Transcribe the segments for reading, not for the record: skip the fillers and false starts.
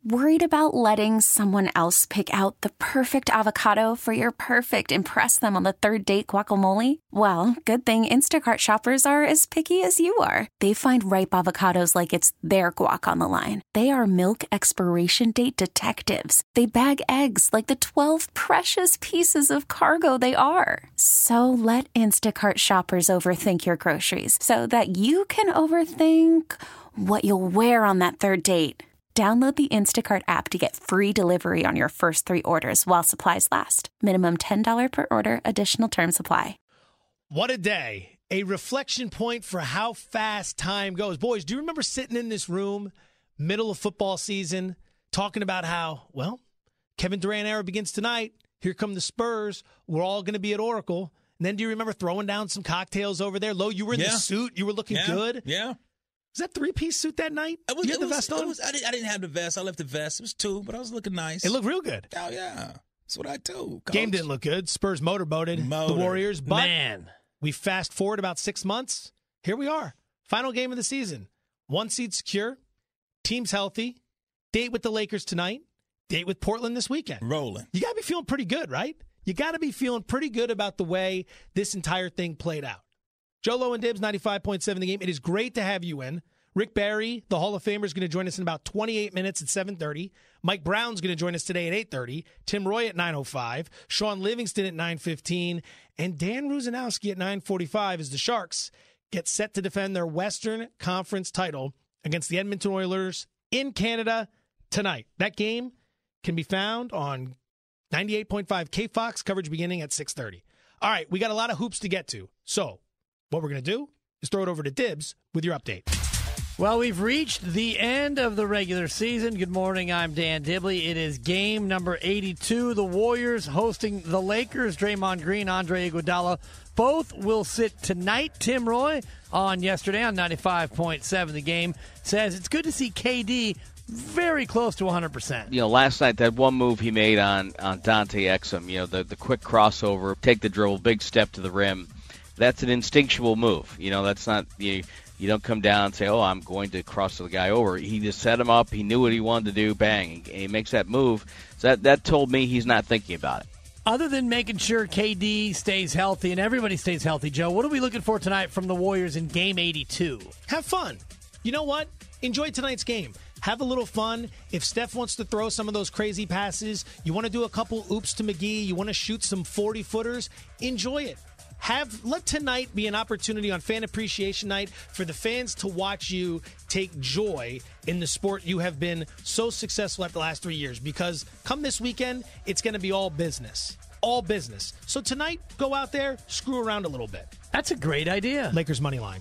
Worried about letting someone else pick out the perfect avocado for your perfect impress them on the third date guacamole? Well, good thing Instacart shoppers are as picky as you are. They find ripe avocados like it's their guac on the line. They are milk expiration date detectives. They bag eggs like the 12 precious pieces of cargo they are. So let Instacart shoppers overthink your groceries so that you can overthink what you'll wear on that third date. Download the Instacart app to get free delivery on your first 3 orders while supplies last. Minimum $10 per order. Additional terms apply. What a day. A reflection point for how fast time goes. Boys, do you remember sitting in this room, middle of football season, talking about how, well, Kevin Durant era begins tonight. Here come the Spurs. We're all going to be at Oracle. And then do you remember throwing down some cocktails over there? Lo, you were in the suit. You were looking good. Yeah. Was that 3-piece suit that night? You had the vest on? I didn't have the vest. I left the vest. It was 2, but I was looking nice. It looked real good. Oh, yeah. That's what I do, Coach. Game didn't look good. Spurs motorboated the Warriors. But we fast forward about 6 months. Here we are. Final game of the season. 1 seed secure. Team's healthy. Date with the Lakers tonight. Date with Portland this weekend. Rolling. You got to be feeling pretty good, right? You got to be feeling pretty good about the way this entire thing played out. Joe Low and Dibs, 95.7 The Game. It is great to have you in. Rick Barry, the Hall of Famer, is going to join us in about 28 minutes at 7:30. Mike Brown's going to join us today at 8:30. Tim Roy at 9:05. Sean Livingston at 9:15. And Dan Ruzanowski at 9:45 as the Sharks get set to defend their Western Conference title against the Edmonton Oilers in Canada tonight. That game can be found on 98.5 KFOX, coverage beginning at 6:30. All right, we got a lot of hoops to get to. So what we're going to do is throw it over to Dibs with your update. Well, we've reached the end of the regular season. Good morning, I'm Dan Dibley. It is game number 82. The Warriors hosting the Lakers. Draymond Green, Andre Iguodala, both will sit tonight. Tim Roy on yesterday on 95.7 The Game says it's good to see KD very close to 100%. You know, last night, that one move he made on Dante Exum, you know, the quick crossover, take the dribble, big step to the rim, that's an instinctual move. You know, that's not you don't come down and say, oh, I'm going to cross the guy over. He just set him up. He knew what he wanted to do. Bang. And he makes that move. So that told me he's not thinking about it. Other than making sure KD stays healthy and everybody stays healthy, Joe, what are we looking for tonight from the Warriors in Game 82? Have fun. You know what? Enjoy tonight's game. Have a little fun. If Steph wants to throw some of those crazy passes, you want to do a couple oops to McGee, you want to shoot some 40-footers, enjoy it. Let tonight be an opportunity on Fan Appreciation Night for the fans to watch you take joy in the sport you have been so successful at the last 3 years. Because come this weekend, it's going to be all business. All business. So tonight, go out there, screw around a little bit. That's a great idea. Lakers money line.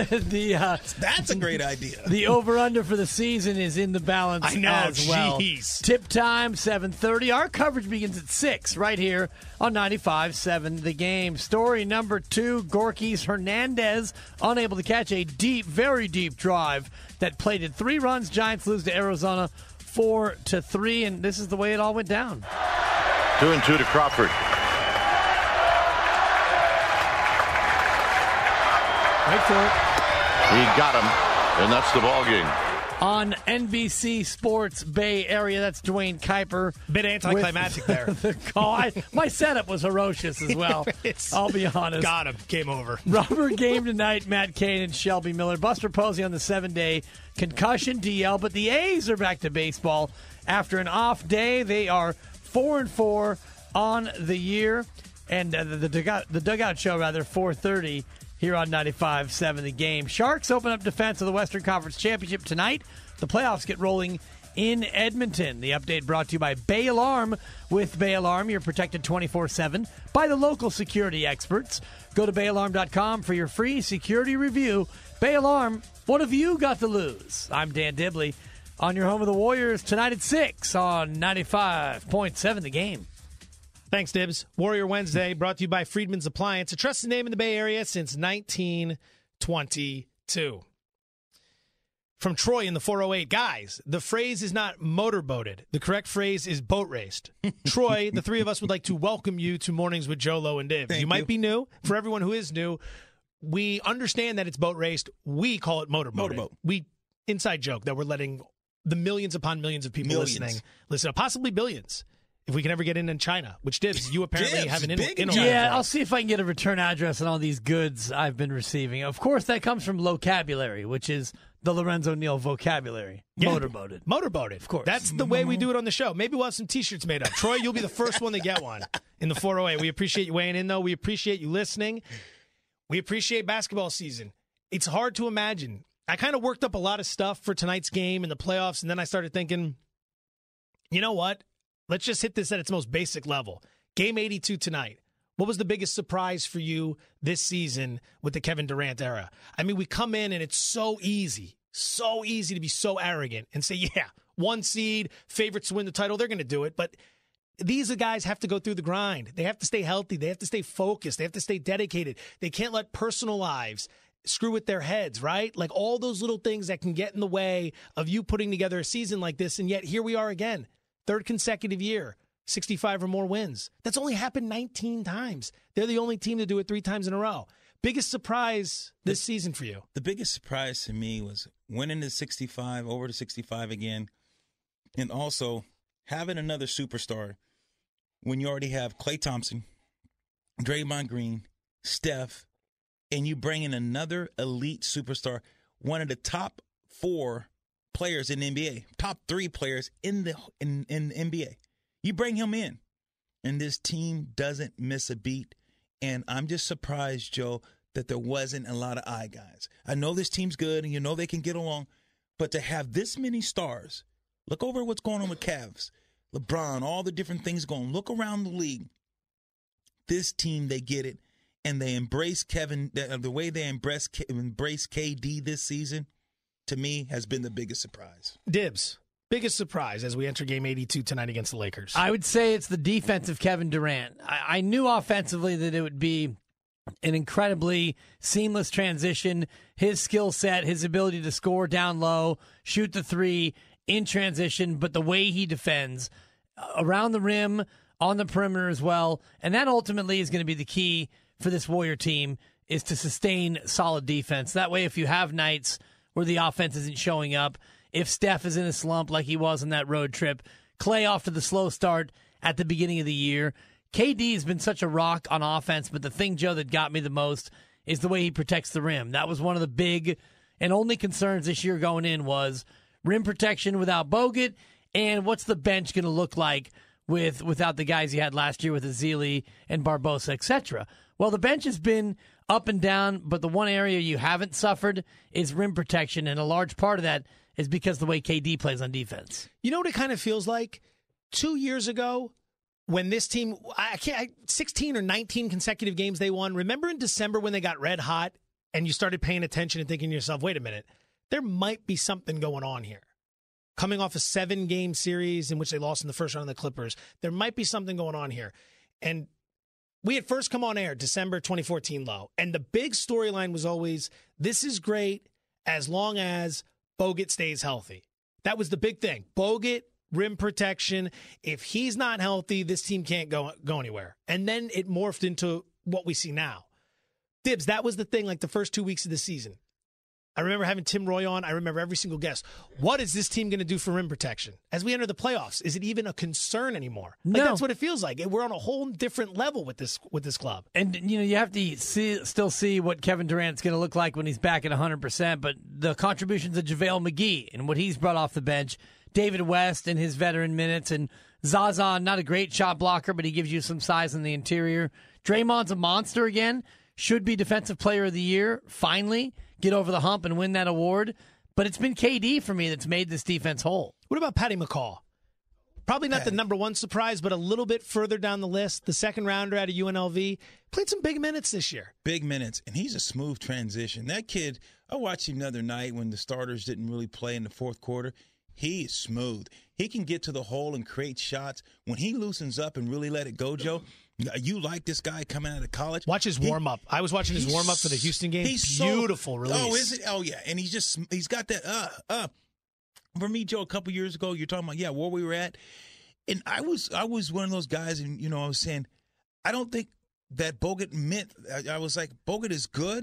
That's a great idea. The over-under for the season is in the balance as well. Jeez. Tip time, 7:30. Our coverage begins at 6 right here on 95.7 The Game. Story number 2, Gorky's Hernandez unable to catch a deep, very deep drive that plated 3 runs. Giants lose to Arizona 4-3, and this is the way it all went down. 2-2 to Crawford. Wait for it. He got him, and that's the ball game. On NBC Sports Bay Area, that's Dwayne Kuiper. Bit anticlimactic there. The call. My setup was ferocious as well. I'll be honest. Got him. Game over. Rubber game tonight, Matt Cain and Shelby Miller. Buster Posey on the 7-day concussion DL, but the A's are back to baseball. After an off day, they are 4-4 on the year. And the dugout show, 4:30 here on 95.7 The Game. Sharks open up defense of the Western Conference Championship tonight. The playoffs get rolling in Edmonton. The update brought to you by Bay Alarm. With Bay Alarm, you're protected 24/7 by the local security experts. Go to bayalarm.com for your free security review. Bay Alarm, what have you got to lose? I'm Dan Dibley on your home of the Warriors tonight at 6 on 95.7 The Game. Thanks, Dibs. Warrior Wednesday brought to you by Friedman's Appliance, a trusted name in the Bay Area since 1922. From Troy in the 408, guys, the phrase is not motorboated. The correct phrase is boat raced. Troy, the three of us would like to welcome you to Mornings with Joe Low and Dibs. You might be new. For everyone who is new, we understand that it's boat raced. We call it motorboated. Motorboat. We inside joke that we're letting the millions upon millions of people listening, possibly billions. If we can ever get in China, which Dibs, you apparently have an in. Yeah, I'll see if I can get a return address on all these goods I've been receiving. Of course, that comes from Locabulary, which is the Lorenzo Neal vocabulary. Yeah. Motorboated. Of course. That's the way we do it on the show. Maybe we'll have some T-shirts made up. Troy, you'll be the first one to get one in the 408. We appreciate you weighing in, though. We appreciate you listening. We appreciate basketball season. It's hard to imagine. I kind of worked up a lot of stuff for tonight's game and the playoffs, and then I started thinking, you know what? Let's just hit this at its most basic level. Game 82 tonight. What was the biggest surprise for you this season with the Kevin Durant era? I mean, we come in and it's so easy to be so arrogant and say, yeah, 1 seed, favorites to win the title, they're going to do it. But these guys have to go through the grind. They have to stay healthy. They have to stay focused. They have to stay dedicated. They can't let personal lives screw with their heads, right? Like all those little things that can get in the way of you putting together a season like this. And yet here we are again. 3rd consecutive year, 65 or more wins. That's only happened 19 times. They're the only team to do it 3 times in a row. Biggest surprise this season for you? The biggest surprise to me was winning the 65, over to 65 again, and also having another superstar when you already have Klay Thompson, Draymond Green, Steph, and you bring in another elite superstar, one of the top 4 players in the NBA, top 3 players in the NBA. You bring him in, and this team doesn't miss a beat. And I'm just surprised, Joe, that there wasn't a lot of eye guys. I know this team's good, and you know they can get along, but to have this many stars, look over what's going on with Cavs, LeBron, all the different things going. Look around the league. This team, they get it, and they embrace Kevin. The way they embrace KD this season, to me, has been the biggest surprise. Dibs, biggest surprise as we enter Game 82 tonight against the Lakers. I would say it's the defense of Kevin Durant. I knew offensively that it would be an incredibly seamless transition. His skill set, his ability to score down low, shoot the 3 in transition, but the way he defends around the rim, on the perimeter as well, and that ultimately is going to be the key for this Warrior team, is to sustain solid defense. That way, if you have nights where the offense isn't showing up, if Steph is in a slump like he was on that road trip, Klay off to the slow start at the beginning of the year. KD has been such a rock on offense, but the thing, Joe, that got me the most is the way he protects the rim. That was one of the big and only concerns this year going in was rim protection without Bogut, and what's the bench going to look like without the guys he had last year with Ezeli and Barbosa, etc. Well, the bench has been up and down, but the one area you haven't suffered is rim protection, and a large part of that is because the way KD plays on defense. You know what it kind of feels like? 2 years ago, when this team, 16 or 19 consecutive games they won. Remember in December when they got red hot and you started paying attention and thinking to yourself, wait a minute, there might be something going on here. Coming off a 7-game series in which they lost in the first round of the Clippers, there might be something going on here. And we had first come on air December 2014 low. And the big storyline was always, this is great as long as Bogut stays healthy. That was the big thing. Bogut, rim protection. If he's not healthy, this team can't go anywhere. And then it morphed into what we see now. Dibs, that was the thing like the first 2 weeks of the season. I remember having Tim Roy on. I remember every single guest. What is this team going to do for rim protection? As we enter the playoffs, is it even a concern anymore? No. That's what it feels like. We're on a whole different level with this club. And, you have to still see what Kevin Durant's going to look like when he's back at 100%, but the contributions of JaVale McGee and what he's brought off the bench, David West and his veteran minutes, and Zaza, not a great shot blocker, but he gives you some size in the interior. Draymond's a monster again. Should be Defensive Player of the Year, finally. Get over the hump and win that award. But it's been KD for me that's made this defense whole. What about Patty McCaw? Probably not the number one surprise, but a little bit further down the list. The second rounder out of UNLV. Played some big minutes this year. Big minutes, and he's a smooth transition. That kid, I watched him the other night when the starters didn't really play in the fourth quarter. He is smooth. He can get to the hole and create shots. When he loosens up and really let it go, Joe, you like this guy coming out of college. Watch his warm-up. I was watching his warm-up for the Houston game. Beautiful release. Oh, is it? Oh, yeah. And he's got that For me, Joe, a couple years ago, you're talking about, where we were at. And I was one of those guys, and, I was saying, I don't think that Bogut meant – I was like, Bogut is good,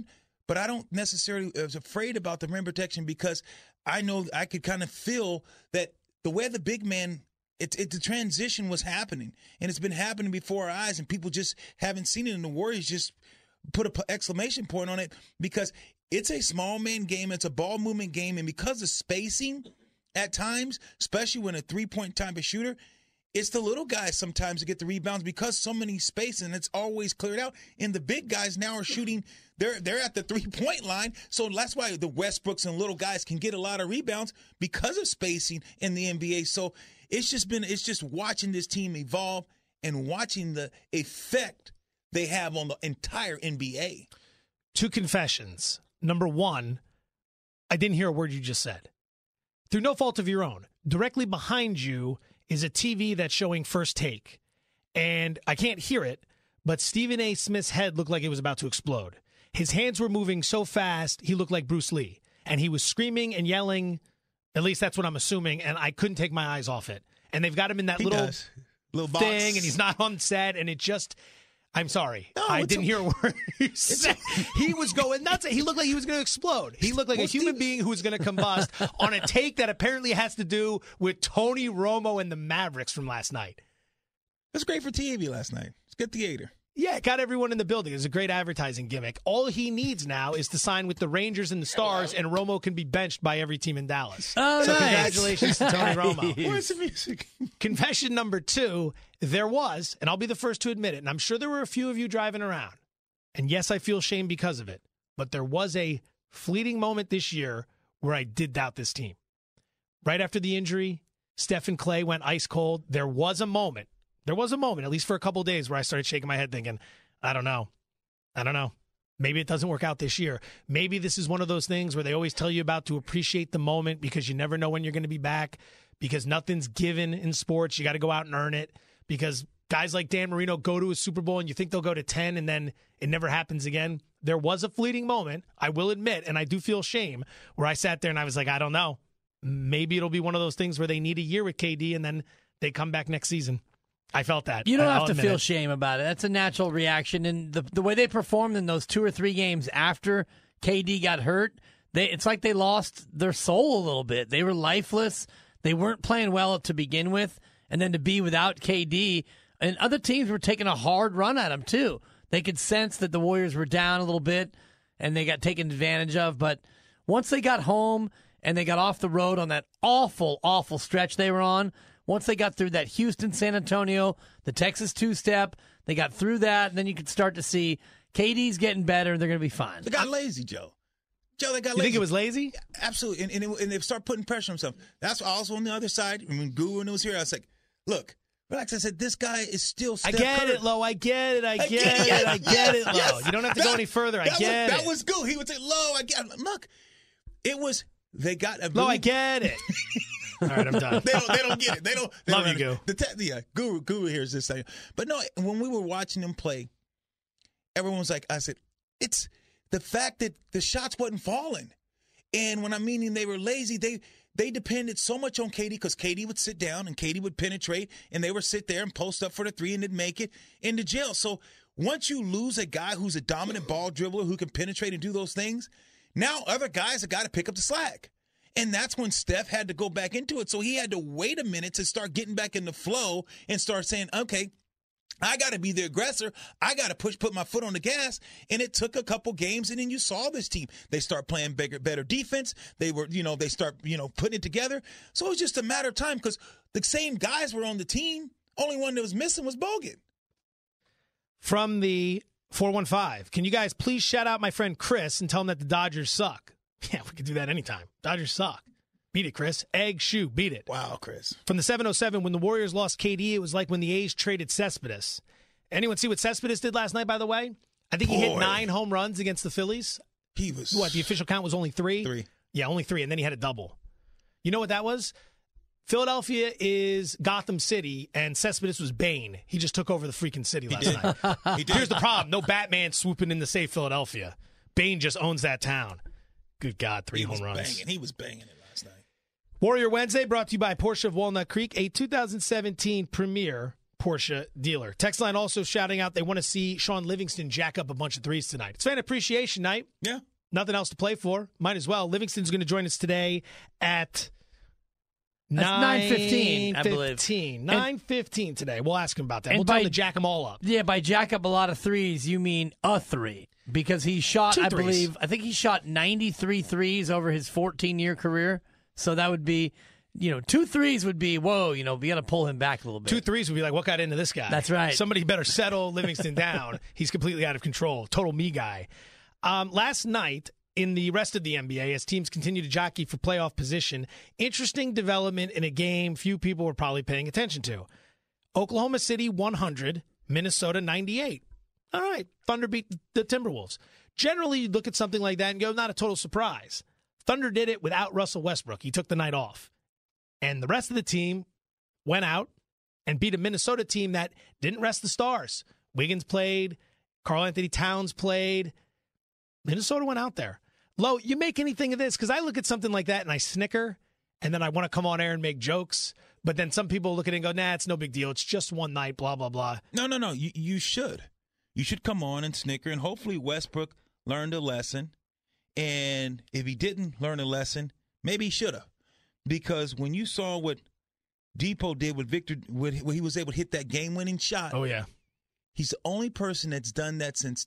but I don't necessarily was afraid about the rim protection because I know I could kind of feel that the way the big man, the transition was happening, and it's been happening before our eyes, and people just haven't seen it, and the Warriors just put an exclamation point on it because it's a small man game, it's a ball movement game, and because of spacing at times, especially when a three-point type of shooter, it's the little guys sometimes that get the rebounds because so many space and it's always cleared out. And the big guys now are shooting, they're at the three-point line. So that's why the Westbrooks and little guys can get a lot of rebounds because of spacing in the NBA. So it's just watching this team evolve and watching the effect they have on the entire NBA. 2 confessions. Number 1, I didn't hear a word you just said. Through no fault of your own, directly behind you is a TV that's showing First Take. And I can't hear it, but Stephen A. Smith's head looked like it was about to explode. His hands were moving so fast, he looked like Bruce Lee. And he was screaming and yelling, at least that's what I'm assuming, and I couldn't take my eyes off it. And they've got him in that little box thing, and he's not on set, and it just... I'm sorry. No, I didn't hear a word you said. He was going nuts. He looked like he was going to explode. He looked like a human being who was going to combust on a take that apparently has to do with Tony Romo and the Mavericks from last night. It was great for TV last night. It's good theater. Yeah, it got everyone in the building. It was a great advertising gimmick. All he needs now is to sign with the Rangers and the Stars, and Romo can be benched by every team in Dallas. Oh, so nice. Congratulations to Tony Romo. Where's the music? Confession number 2, there was, and I'll be the first to admit it, and I'm sure there were a few of you driving around, and yes, I feel shame because of it, but there was a fleeting moment this year where I did doubt this team. Right after the injury, Steph and Clay went ice cold. There was a moment, at least for a couple of days, where I started shaking my head thinking, I don't know. Maybe it doesn't work out this year. Maybe this is one of those things where they always tell you about to appreciate the moment because you never know when you're going to be back, because nothing's given in sports. You got to go out and earn it, because guys like Dan Marino go to a Super Bowl and you think they'll go to 10 and then it never happens again. There was a fleeting moment, I will admit, and I do feel shame, where I sat there and I was like, I don't know. Maybe it'll be one of those things where they need a year with KD and then they come back next season. I felt that. You don't I'll have to admit feel it. shame about it. That's a natural reaction. And the way they performed in those 2 or 3 games after KD got hurt, it's like they lost their soul a little bit. They were lifeless. They weren't playing well to begin with. And then to be without KD, and other teams were taking a hard run at them too. They could sense that the Warriors were down a little bit and they got taken advantage of. But once they got home and they got off the road on that awful, awful stretch they were on, once they got through that Houston, San Antonio, the Texas 2-step, they got through that, and then you could start to see KD's getting better. They're going to be fine. They got lazy, Joe. They got lazy. You think it was lazy? Yeah, absolutely. And they start putting pressure on themselves. That's also on the other side. When Guru was here, I was like, look, relax. I said, this guy is still Steph I get Curry. it, Lo. I get it, Lo. Yes. You don't have to go any further. I get it. That was good. He would say, Lo, I get it. Look, it was, they got a Lo, I get it. All right, I'm done. They don't get it. They don't. Love you, Guru. Guru hears this thing. But no, when we were watching them play, everyone was like, I said, it's the fact that the shots wasn't falling. And when I'm meaning they were lazy, they depended so much on KD because KD would sit down and KD would penetrate, and they would sit there and post up for the 3 and then make it into jail. So once you lose a guy who's a dominant ball dribbler who can penetrate and do those things, now other guys have got to pick up the slack. And that's when Steph had to go back into it. So he had to wait a minute to start getting back in the flow and start saying, okay, I got to be the aggressor. I got to put my foot on the gas. And it took a couple games, and then you saw this team. They start playing better defense. They were, they start, putting it together. So it was just a matter of time because the same guys were on the team. Only one that was missing was Bogut. From the 415, can you guys please shout out my friend Chris and tell him that the Dodgers suck? Yeah, we could do that anytime. Dodgers suck. Beat it, Chris. Egg, shoe, beat it. Wow, Chris. From the 707, when the Warriors lost KD, it was like when the A's traded Cespedes. Anyone see what Cespedes did last night, by the way? I think he hit 9 home runs against the Phillies. He was... What, the official count was only 3? 3. Yeah, only 3, and then he had a double. You know what that was? Philadelphia is Gotham City, and Cespedes was Bane. He just took over the freaking city last night. He did. Here's the problem. No Batman swooping in to save Philadelphia. Bane just owns that town. Good God, 3 home runs. He was banging it last night. Warrior Wednesday brought to you by Porsche of Walnut Creek, a 2017 premier Porsche dealer. Text line also shouting out they want to see Sean Livingston jack up a bunch of threes tonight. It's fan appreciation night. Yeah. nothing else to play for. Might as well. Livingston's going to join us today at 9:15, I believe. 9:15 today. We'll ask him about that. And We'll tell him to jack them all up. Yeah, by jack up a lot of threes, you mean a three. Because he shot, 2 I threes. think he shot 93 threes over his 14-year career. So that would be, 2 threes would be, whoa, we got to pull him back a little bit. 2 threes would be like, what got into this guy? That's right. Somebody better settle Livingston down. He's completely out of control. Total me guy. Last night, in the rest of the NBA, as teams continue to jockey for playoff position, interesting development in a game few people were probably paying attention to. Oklahoma City 100, Minnesota 98. All right, Thunder beat the Timberwolves. Generally, you look at something like that and go, not a total surprise. Thunder did it without Russell Westbrook. He took the night off. And the rest of the team went out and beat a Minnesota team that didn't rest the stars. Wiggins played. Karl Anthony Towns played. Minnesota went out there. Lo, you make anything of this? Because I look at something like that and I snicker, and then I want to come on air and make jokes. But then some people look at it and go, nah, it's no big deal. It's just one night, blah, blah, blah. No. You should. You should come on and snicker, and hopefully Westbrook learned a lesson. And if he didn't learn a lesson, maybe he should have. Because when you saw what Depot did with Victor, when he was able to hit that game-winning shot. Oh, yeah. He's the only person that's done that since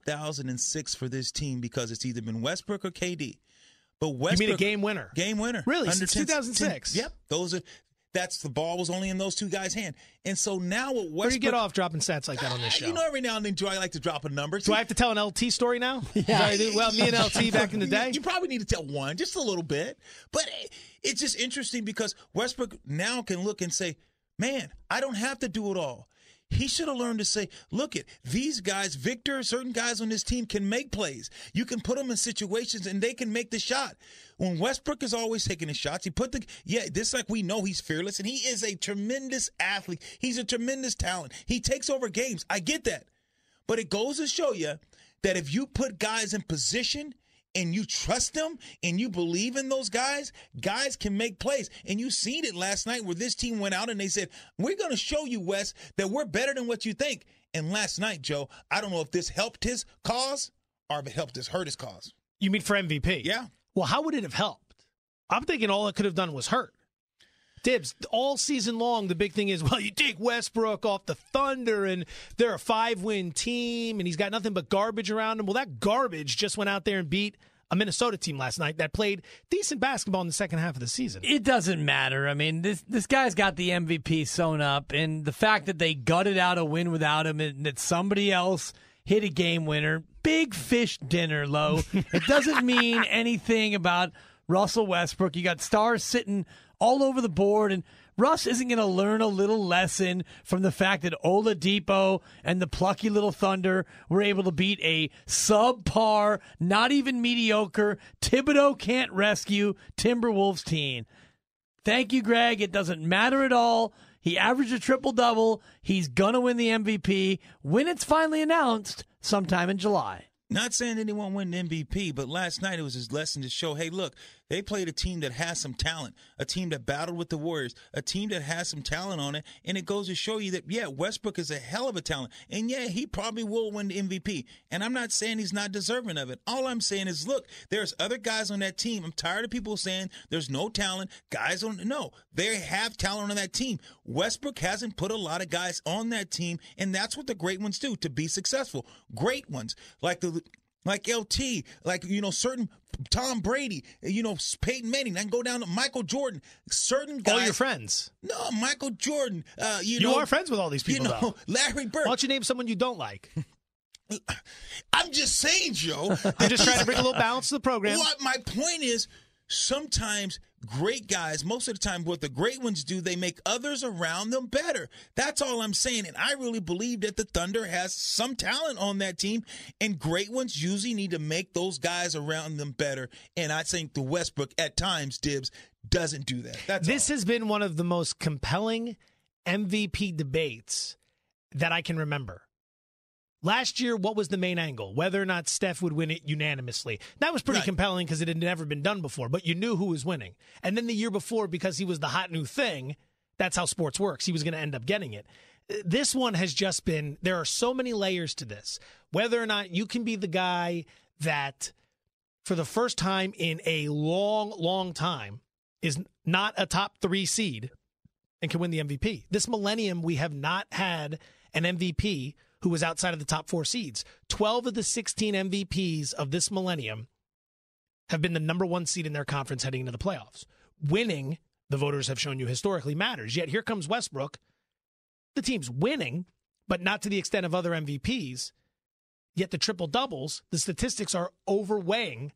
2006 for this team, because it's either been Westbrook or KD. But Westbrook, You mean a game winner? Game winner. Really? Under Since 2006? Yep. That's the ball was only in those two guys' hand. And so now with Westbrook. Where do you get off dropping stats like that on this show? Every now and then I like to drop a number. Do I have to tell an LT story now? Yeah. Well, me and LT back in the day? You probably need to tell one, just a little bit. But it's just interesting because Westbrook now can look and say, man, I don't have to do it all. He should have learned to say, look these guys, Victor, certain guys on this team can make plays. You can put them in situations and they can make the shot. When Westbrook is always taking his shots, this like we know he's fearless, and he is a tremendous athlete. He's a tremendous talent. He takes over games. I get that. But it goes to show you that if you put guys in position and you trust them and you believe in those guys can make plays. And you seen it last night where this team went out and they said, we're going to show you, Wes, that we're better than what you think. And last night, Joe, I don't know if this helped his cause or if it hurt his cause. You mean for MVP? Yeah. Well, how would it have helped? I'm thinking all it could have done was hurt. Dibs, all season long, the big thing is, well, you take Westbrook off the Thunder, and they're a 5-win team, and he's got nothing but garbage around him. Well, that garbage just went out there and beat a Minnesota team last night that played decent basketball in the second half of the season. It doesn't matter. I mean, this guy's got the MVP sewn up, and the fact that they gutted out a win without him and that somebody else hit a game winner, big fish dinner, Lo. It doesn't mean anything about Russell Westbrook. You got stars sitting all over the board, and Russ isn't going to learn a little lesson from the fact that Oladipo and the plucky little Thunder were able to beat a subpar, not even mediocre, Thibodeau can't rescue Timberwolves team. Thank you, Greg. It doesn't matter at all. He averaged a triple-double. He's going to win the MVP when it's finally announced sometime in July. Not saying anyone win the MVP, but last night it was his lesson to show, hey, look, they played a team that has some talent, a team that battled with the Warriors, a team that has some talent on it, and it goes to show you that, yeah, Westbrook is a hell of a talent, and yeah, he probably will win the MVP, and I'm not saying he's not deserving of it. All I'm saying is, look, there's other guys on that team. I'm tired of people saying there's no talent. No, they have talent on that team. Westbrook hasn't put a lot of guys on that team, and that's what the great ones do to be successful. Great ones, like LT, certain Tom Brady, Peyton Manning. I can go down to Michael Jordan. Certain guys. All your friends. No, Michael Jordan. You are friends with all these people, though. Larry Bird. Why don't you name someone you don't like? I'm just saying, Joe. I'm just trying to bring a little balance to the program. What my point is, sometimes great guys, most of the time what the great ones do, they make others around them better. That's all I'm saying. And I really believe that the Thunder has some talent on that team, and great ones usually need to make those guys around them better. And I think the Westbrook at times, Dibs, doesn't do that. This has been one of the most compelling MVP debates that I can remember. Last year, what was the main angle? Whether or not Steph would win it unanimously. That was pretty compelling because it had never been done before, but you knew who was winning. And then the year before, because he was the hot new thing, that's how sports works. He was going to end up getting it. This one has just been, there are so many layers to this. Whether or not you can be the guy that for the first time in a long, long time, is not a top 3 seed and can win the MVP. This millennium, we have not had an MVP who was outside of the top 4 seeds. 12 of the 16 MVPs of this millennium have been the number 1 seed in their conference heading into the playoffs. Winning, the voters have shown you historically matters. Yet here comes Westbrook. The team's winning, but not to the extent of other MVPs. Yet the triple doubles, the statistics are overweighing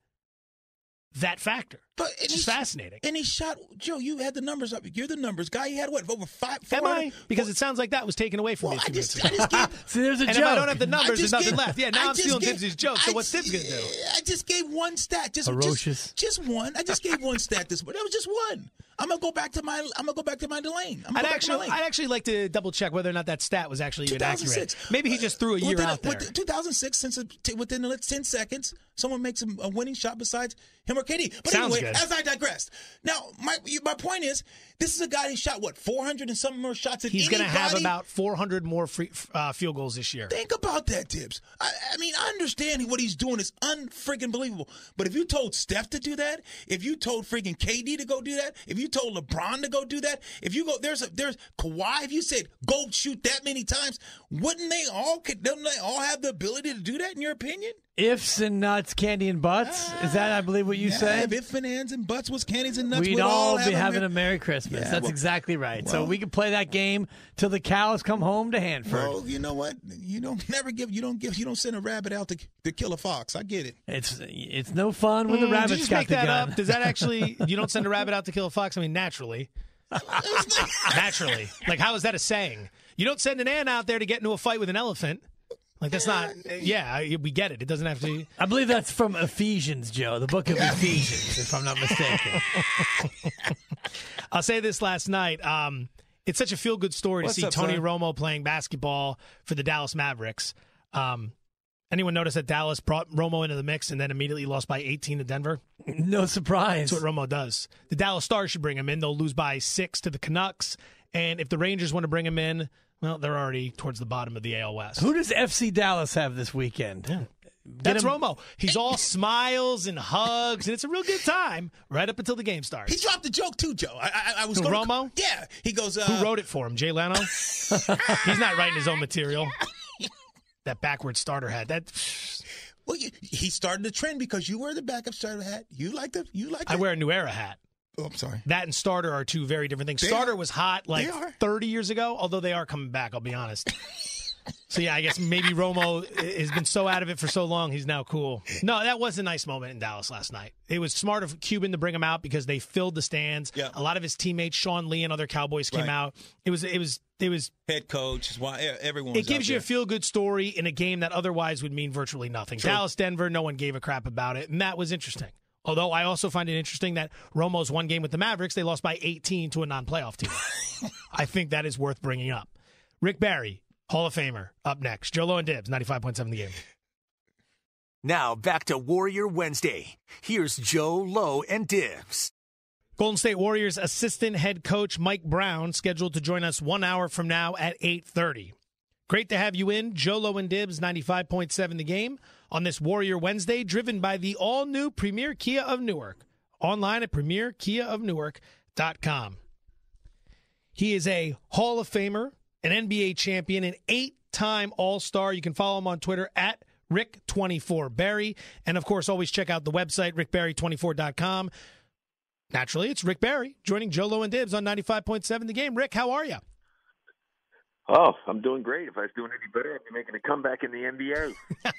that factor. But it's fascinating. And he shot, Joe, you had the numbers up. You're the numbers guy. He had what, over 500? Am I? Because it sounds like that was taken away from me. I just gave, See, there's a and joke. if I don't have the numbers, there's nothing left. Yeah, now I'm stealing Tibbs' joke. So what's Tibbs going to do? I just gave one stat. Just one. I just gave one stat this morning. That was just one. I'm gonna go back to my Delane. I'd actually like to double check whether or not that stat was actually even accurate. Maybe he just threw a year out there. 2006, within the 10 seconds, someone makes a winning shot besides him or KD. But Sounds anyway, good. as I digress. Now, my point is, this is a guy who shot 400 and some more shots than He's anybody. going to have about 400 more field goals this year. Think about that, Tibbs. I mean, I understand what he's doing is unfreaking believable. But if you told Steph to do that, if you told freaking KD to go do that, if you told LeBron to go do that, if you go there's Kawhi, if you said go shoot that many times, don't they all have the ability to do that in your opinion? Ifs and nuts, candy and butts. Is that, I believe, what you said? If and ands and butts was candies and nuts, we'd all be having a Merry Christmas. Yeah, That's exactly right. So we can play that game till the cows come home to Hanford. Well, you know what? You don't send a rabbit out to kill a fox. I get it. It's no fun when the rabbit's got the gun. Up? Does that actually? You don't send a rabbit out to kill a fox? I mean, naturally. Naturally. Like, how is that a saying? You don't send an ant out there to get into a fight with an elephant. Like, that's not, we get it. It doesn't have to. I believe that's from Ephesians, Joe, the book of Ephesians, if I'm not mistaken. I'll say this last night. It's such a feel-good story to see Tony Romo playing basketball for the Dallas Mavericks. Anyone notice that Dallas brought Romo into the mix and then immediately lost by 18 to Denver? No surprise. That's what Romo does. The Dallas Stars should bring him in. They'll lose by 6 to the Canucks. And if the Rangers want to bring him in, well, they're already towards the bottom of the AL West. Who does FC Dallas have this weekend? Yeah. That's Romo. He's all smiles and hugs, and it's a real good time right up until the game starts. He dropped a joke, too, Joe. I was going Romo? Yeah. He goes, who wrote it for him? Jay Leno? He's not writing his own material. That backward starter hat. Well, he started the trend because you wear the backup starter hat. You like I wear a New Era hat. Oh, I'm sorry. That and starter are two very different things. Starter was hot 30 years ago, although they are coming back, I'll be honest. So, yeah, I guess maybe Romo has been so out of it for so long, he's now cool. No, that was a nice moment in Dallas last night. It was smart of Cuban to bring him out because they filled the stands. Yeah. A lot of his teammates, Sean Lee and other Cowboys, came out. It was head coach, everyone. It gives you a feel-good story in a game that otherwise would mean virtually nothing. True. Dallas, Denver, no one gave a crap about it, and that was interesting. Although I also find it interesting that Romo's one game with the Mavericks, they lost by 18 to a non-playoff team. I think that is worth bringing up. Rick Barry, Hall of Famer, up next. Joe Lowe and Dibs, 95.7 The Game. Now back to Warrior Wednesday. Here's Joe Lowe and Dibs. Golden State Warriors assistant head coach Mike Brown scheduled to join us 1 hour from now at 8:30. Great to have you in. Joe Lowe and Dibs, 95.7 The Game, on this Warrior Wednesday, driven by the all-new Premier Kia of Newark. Online at premierkiaofnewark.com. He is a Hall of Famer, an NBA champion, an 8-time All-Star. You can follow him on Twitter at Rick24Barry. And, of course, always check out the website, rickbarry24.com. Naturally, it's Rick Barry joining Joe Lowe and Dibs on 95.7 The Game. Rick, how are you? Oh, I'm doing great. If I was doing any better, I'd be making a comeback in the NBA.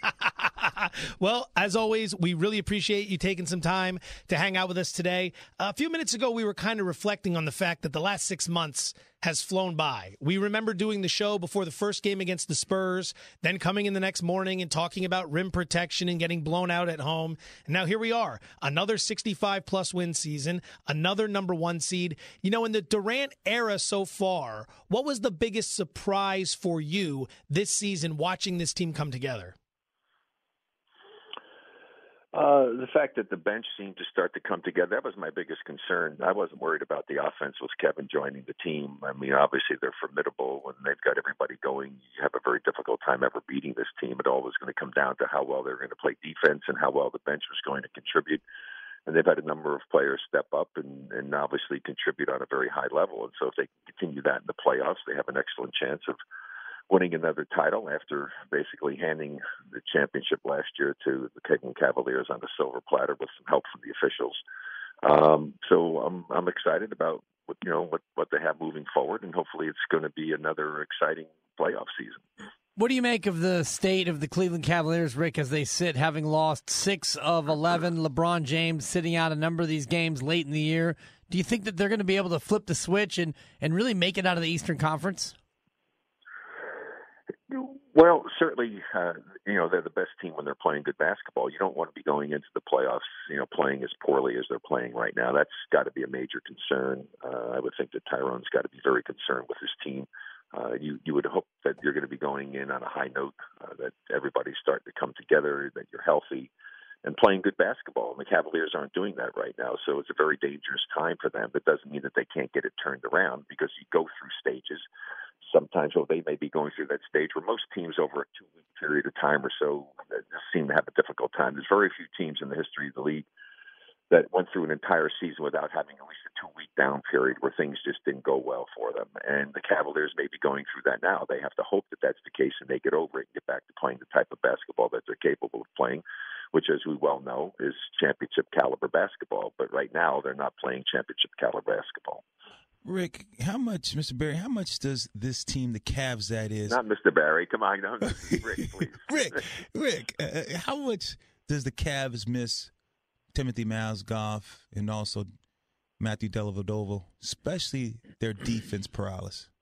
Well, as always, we really appreciate you taking some time to hang out with us today. A few minutes ago, we were kind of reflecting on the fact that the last 6 months has flown by. We remember doing the show before the first game against the Spurs, then coming in the next morning and talking about rim protection and getting blown out at home. And now here we are, another 65-plus win season, another number 1 seed. You know, in the Durant era so far, what was the biggest surprise for you this season watching this team come together? The fact that the bench seemed to start to come together, that was my biggest concern. I wasn't worried about the offense with Kevin joining the team. I mean, obviously they're formidable. When they've got everybody going, you have a very difficult time ever beating this team. It all was going to come down to how well they're going to play defense and how well the bench was going to contribute. And they've had a number of players step up and obviously contribute on a very high level. And so if they can continue that in the playoffs, they have an excellent chance of winning another title after basically handing the championship last year to the Cleveland Cavaliers on a silver platter with some help from the officials. So I'm excited about what they have moving forward, and hopefully it's going to be another exciting playoff season. What do you make of the state of the Cleveland Cavaliers, Rick, as they sit, having lost 6 of 11? LeBron James sitting out a number of these games late in the year. Do you think that they're going to be able to flip the switch and really make it out of the Eastern Conference? Well, certainly, they're the best team when they're playing good basketball. You don't want to be going into the playoffs, playing as poorly as they're playing right now. That's got to be a major concern. I would think that Tyrone's got to be very concerned with his team. You would hope that you're going to be going in on a high note, that everybody's starting to come together, that you're healthy and playing good basketball. And the Cavaliers aren't doing that right now, so it's a very dangerous time for them. It doesn't mean that they can't get it turned around, because you go through stages. Sometimes they may be going through that stage where most teams over a 2-week period of time or so seem to have a difficult time. There's very few teams in the history of the league that went through an entire season without having at least a 2-week down period where things just didn't go well for them. And the Cavaliers may be going through that now. They have to hope that that's the case and they get over it and get back to playing the type of basketball that they're capable of playing, which, as we well know, is championship caliber basketball. But right now, they're not playing championship caliber basketball. Rick, Mr. Barry, how much does this team, the Cavs, that is? Not Mr. Barry. Come on, no, Rick, please. Rick, how much does the Cavs miss Timothy Mozgov and also Matthew Dellavedova, especially their defense paralysis?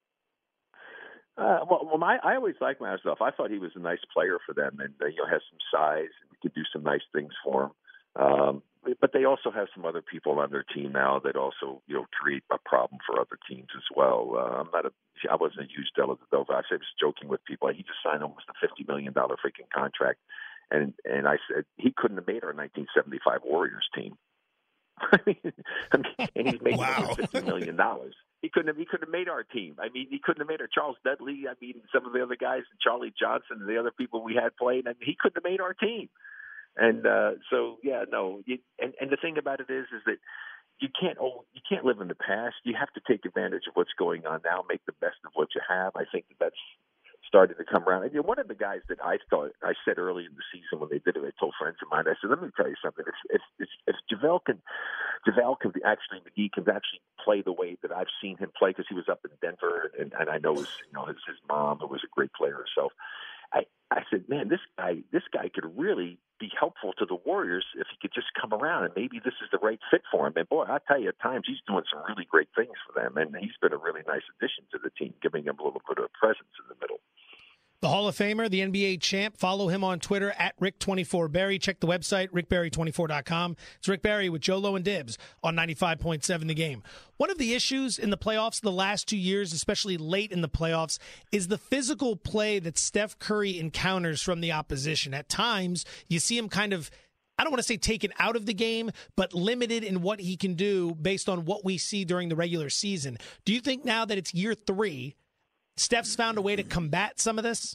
I always liked Mozgov. I thought he was a nice player for them, and has some size and could do some nice things for him. But they also have some other people on their team now that also, create a problem for other teams as well. I wasn't a huge Dellavedova. I was joking with people. He just signed almost a $50 million freaking contract, and I said he couldn't have made our 1975 Warriors team. And he's making $50 million. He couldn't have made our team. I mean, he couldn't have made our Charles Dudley. I mean, some of the other guys, Charlie Johnson, and the other people we had playing. I mean, he couldn't have made our team. And and the thing about it is that you can't live in the past. You have to take advantage of what's going on now, make the best of what you have. I think that's starting to come around. And one of the guys that I said early in the season when they did it, I told friends of mine, I said, let me tell you something. If JaVale McGee can actually play the way that I've seen him play, because he was up in Denver, and I know his mom, who was a great player herself. I said, man, this guy could really be helpful to the Warriors if he could just come around, and maybe this is the right fit for him. And boy, I tell you, at times he's doing some really great things for them, and he's been a really nice addition to the team, giving them a little bit of a presence in the middle. The Hall of Famer, the NBA champ. Follow him on Twitter at Rick24Barry. Check the website, rickbarry24.com. It's Rick Barry with Joe Low and Dibs on 95.7 The Game. One of the issues in the playoffs the last 2 years, especially late in the playoffs, is the physical play that Steph Curry encounters from the opposition. At times, you see him kind of, I don't want to say taken out of the game, but limited in what he can do based on what we see during the regular season. Do you think now that it's year 3, Steph's found a way to combat some of this?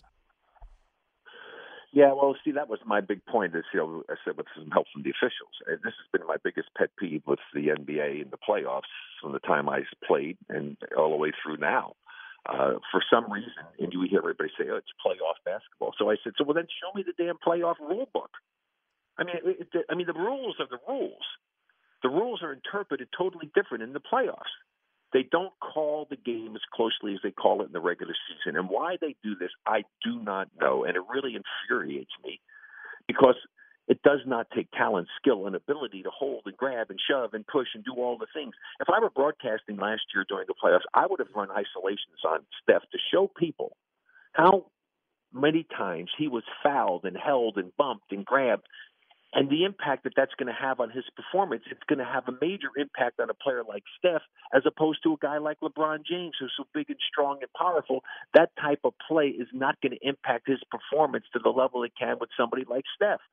Yeah, well, see, that was my big point. Is I said with some help from the officials. And this has been my biggest pet peeve with the NBA in the playoffs from the time I played and all the way through now. For some reason, and you hear everybody say, "Oh, it's playoff basketball." So I said, "So well, then show me the damn playoff rule book." I mean, the rules are the rules. The rules are interpreted totally different in the playoffs. They don't call the game as closely as they call it in the regular season. And why they do this, I do not know. And it really infuriates me because it does not take talent, skill, and ability to hold and grab and shove and push and do all the things. If I were broadcasting last year during the playoffs, I would have run isolations on Steph to show people how many times he was fouled and held and bumped and grabbed. And the impact that that's going to have on his performance, it's going to have a major impact on a player like Steph as opposed to a guy like LeBron James, who's so big and strong and powerful. That type of play is not going to impact his performance to the level it can with somebody like Steph.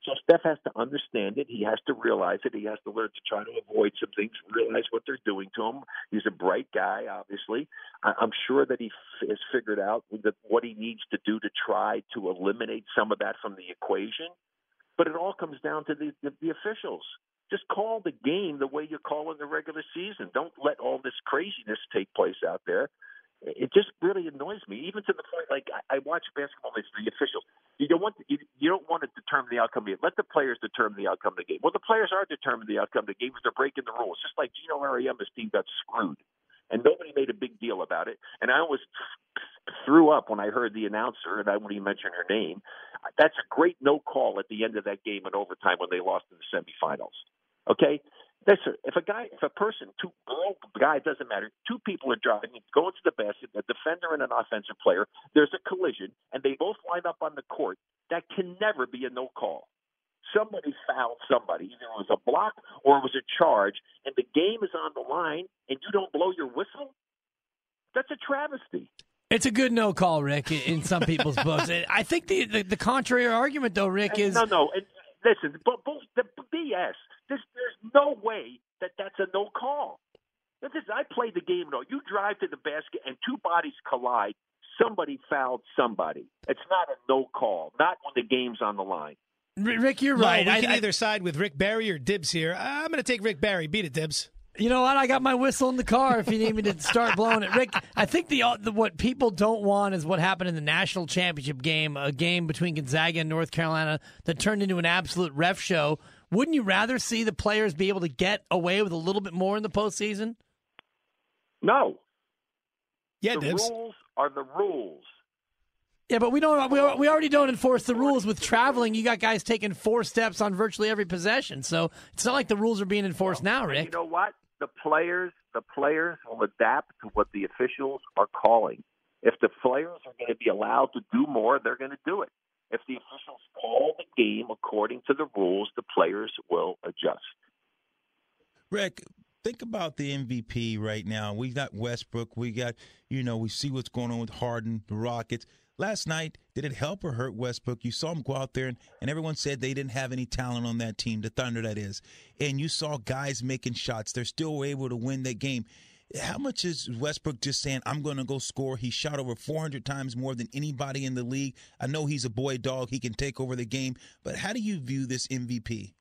So Steph has to understand it. He has to realize it. He has to learn to try to avoid some things, realize what they're doing to him. He's a bright guy, obviously. I'm sure that he has figured out what he needs to do to try to eliminate some of that from the equation. But it all comes down to the officials. Just call the game the way you're calling the regular season. Don't let all this craziness take place out there. It just really annoys me, even to the point, like, I watch basketball, it's the officials. You don't want to determine the outcome of the game. Let the players determine the outcome of the game. Well, the players are determining the outcome of the game because they're breaking the rules, just like Gino Ariema's team got screwed. And nobody made a big deal about it. And I always threw up when I heard the announcer, and I wouldn't even mention her name. That's a great no call at the end of that game in overtime when they lost in the semifinals. Okay? Listen, if a person, it doesn't matter, two people are driving, going to the basket, a defender and an offensive player, there's a collision, and they both line up on the court, that can never be a no call. Somebody fouled somebody. Either it was a block or it was a charge, and the game is on the line, and you don't blow your whistle? That's a travesty. It's a good no call, Rick, in some people's books. I think the contrary argument, though, Rick, is... No. Listen, but the BS. There's no way that's a no call. I play the game. You drive to the basket and two bodies collide. Somebody fouled somebody. It's not a no call. Not when the game's on the line. Rick, you're right. We can either side with Rick Barry or Dibs here. I'm going to take Rick Barry. Beat it, Dibs. You know what? I got my whistle in the car if you need me to start blowing it. Rick, I think what people don't want is what happened in the national championship game, a game between Gonzaga and North Carolina that turned into an absolute ref show. Wouldn't you rather see the players be able to get away with a little bit more in the postseason? No. Yeah, the Dibs. rules are the rules. Yeah, but we already don't enforce the rules with traveling. You got guys taking 4 steps on virtually every possession, so it's not like the rules are being enforced now, Rick. You know what? The players will adapt to what the officials are calling. If the players are going to be allowed to do more, they're going to do it. If the officials call the game according to the rules, the players will adjust. Rick, think about the MVP right now. We got Westbrook. We got, we see what's going on with Harden, the Rockets. Last night, did it help or hurt Westbrook? You saw him go out there, and everyone said they didn't have any talent on that team, the Thunder, that is. And you saw guys making shots. They're still able to win that game. How much is Westbrook just saying, I'm going to go score? He shot over 400 times more than anybody in the league. I know he's a boy dog. He can take over the game. But how do you view this MVP?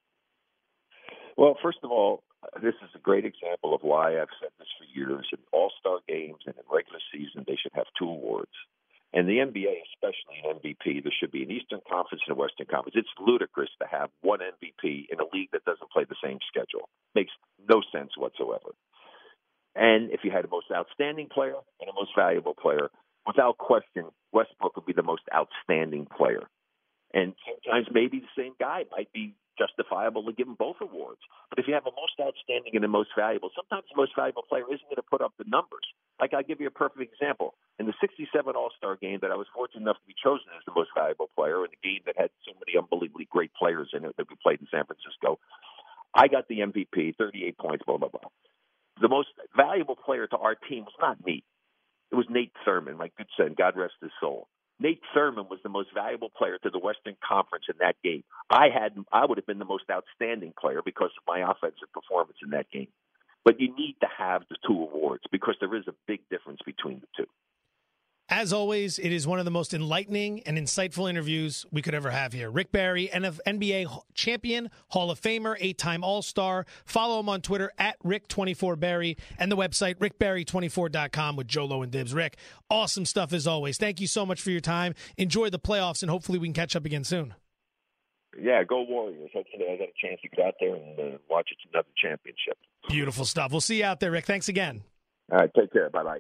Well, first of all, this is a great example of why I've said this for years. In all-star games and in regular season, they should have 2 awards. And the NBA, especially an MVP, there should be an Eastern Conference and a Western Conference. It's ludicrous to have one MVP in a league that doesn't play the same schedule. Makes no sense whatsoever. And if you had a most outstanding player and a most valuable player, without question, Westbrook would be the most outstanding player. And sometimes maybe the same guy might be justifiable to give him both awards. But if you have a most outstanding and a most valuable, sometimes the most valuable player isn't going to put up the numbers. Like, I'll give you a perfect example. In the 67 All-Star game that I was fortunate enough to be chosen as the most valuable player, in a game that had so many unbelievably great players in it that we played in San Francisco, I got the MVP, 38 points, blah, blah, blah. The most valuable player to our team was not me. It was Nate Thurmond, my good son, God rest his soul. Nate Thurmond was the most valuable player to the Western Conference in that game. I would have been the most outstanding player because of my offensive performance in that game. But you need to have the 2 awards because there is a big difference between the 2. As always, it is one of the most enlightening and insightful interviews we could ever have here. Rick Barry, NBA champion, Hall of Famer, 8-time All-Star. Follow him on Twitter at Rick24Barry and the website rickbarry24.com with Joe Low and Dibs. Rick, awesome stuff as always. Thank you so much for your time. Enjoy the playoffs, and hopefully we can catch up again soon. Yeah, go Warriors. Hopefully I got a chance to get out there and watch another championship. Beautiful stuff. We'll see you out there, Rick. Thanks again. All right, take care. Bye-bye.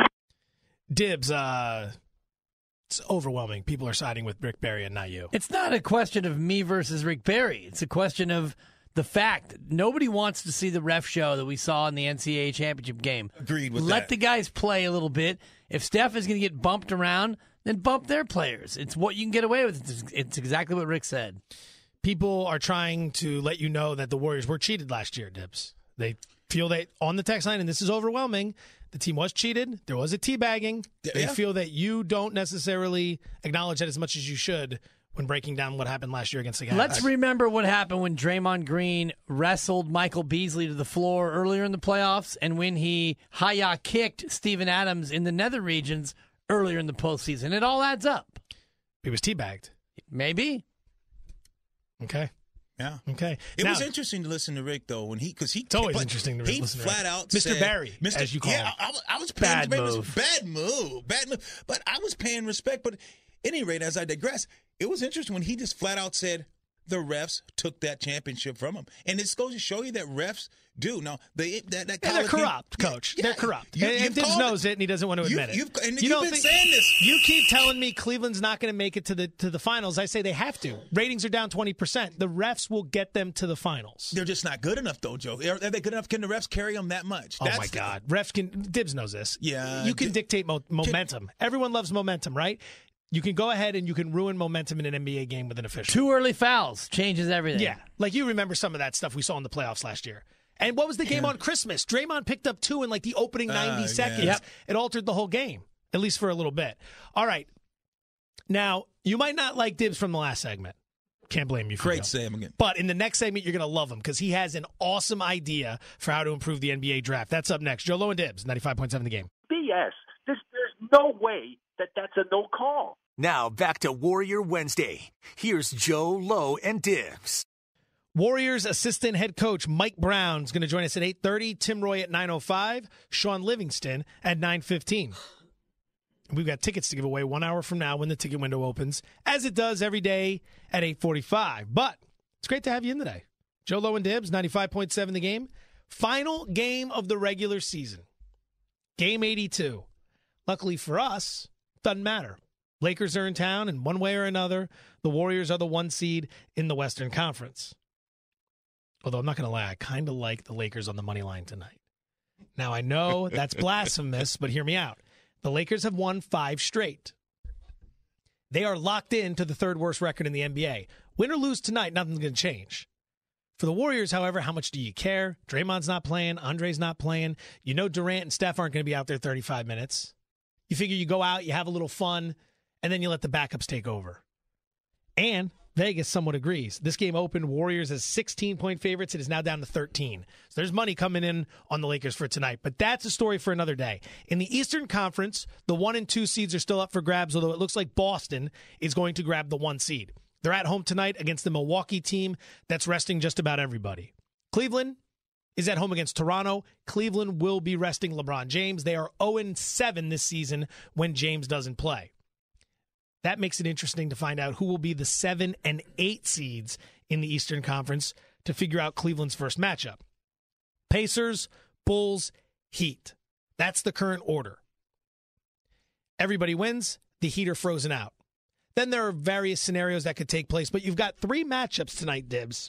Dibs, it's overwhelming. People are siding with Rick Barry and not you. It's not a question of me versus Rick Barry. It's a question of the fact that nobody wants to see the ref show that we saw in the NCAA championship game. Agreed with that. Let the guys play a little bit. If Steph is going to get bumped around, then bump their players. It's what you can get away with. It's exactly what Rick said. People are trying to let you know that the Warriors were cheated last year, Dibs. They feel that on the text line, and this is overwhelming, the team was cheated. There was a teabagging. They feel that you don't necessarily acknowledge that as much as you should when breaking down what happened last year against the Cavs. Let's remember what happened when Draymond Green wrestled Michael Beasley to the floor earlier in the playoffs and when he hi-ya kicked Steven Adams in the nether regions earlier in the postseason. It all adds up. He was teabagged. Maybe. Okay. Yeah. Okay. It was interesting to listen to Rick though It's always interesting to listen to Rick. Flat out Mr. said, Barry, as you call him. I was paying Bad move. Bad move. But I was paying respect. But at any rate, as I digress, it was interesting when he just flat out said the refs took that championship from him, and it goes to show you that refs do. Now that they're corrupt, Coach. Yeah, they're corrupt. and Dibbs knows it, and he doesn't want to admit it. You've been think, saying this. You keep telling me Cleveland's not going to make it to the finals. I say they have to. Ratings are down 20%. The refs will get them to the finals. They're just not good enough, though, Joe. Are they good enough? Can the refs carry them that much? Oh my God, refs can. Dibbs knows this. Yeah, you can dictate momentum. Everyone loves momentum, right? You can go ahead and you can ruin momentum in an NBA game with an official. 2 early fouls changes everything. Yeah, like you remember some of that stuff we saw in the playoffs last year. And what was the game on Christmas? Draymond picked up 2 in like the opening 90 seconds. Yep. It altered the whole game, at least for a little bit. All right. Now, you might not like Dibbs from the last segment. Can't blame you for Great segment. But in the next segment, you're going to love him because he has an awesome idea for how to improve the NBA draft. That's up next. Joe Lowe and Dibbs, 95.7 The Game. BS. There's no way that's a no call. Now back to Warrior Wednesday. Here's Joe, Lowe, and Dibbs. Warriors assistant head coach Mike Brown is going to join us at 8:30. Tim Roy at 9:05. Sean Livingston at 9:15. We've got tickets to give away 1 hour from now when the ticket window opens, as it does every day at 8:45. But it's great to have you in today. Joe Lowe and Dibbs, 95.7 The Game. Final game of the regular season. Game 82. Luckily for us, doesn't matter. Lakers are in town, and one way or another, the Warriors are the 1 seed in the Western Conference. Although I'm not going to lie, I kind of like the Lakers on the money line tonight. Now, I know that's blasphemous, but hear me out. The Lakers have won 5 straight. They are locked into the 3rd worst record in the NBA. Win or lose tonight, nothing's going to change. For the Warriors, however, how much do you care? Draymond's not playing. Andre's not playing. You know Durant and Steph aren't going to be out there 35 minutes. You figure you go out, you have a little fun, and then you let the backups take over. And Vegas somewhat agrees. This game opened Warriors as 16-point favorites. It is now down to 13. So there's money coming in on the Lakers for tonight. But that's a story for another day. In the Eastern Conference, the 1 and 2 seeds are still up for grabs, although it looks like Boston is going to grab the 1 seed. They're at home tonight against the Milwaukee team that's resting just about everybody. Cleveland is at home against Toronto. Cleveland will be resting LeBron James. They are 0-7 this season when James doesn't play. That makes it interesting to find out who will be the 7 and 8 seeds in the Eastern Conference to figure out Cleveland's first matchup. Pacers, Bulls, Heat. That's the current order. Everybody wins. The Heat are frozen out. Then there are various scenarios that could take place, but you've got 3 matchups tonight, Dibbs,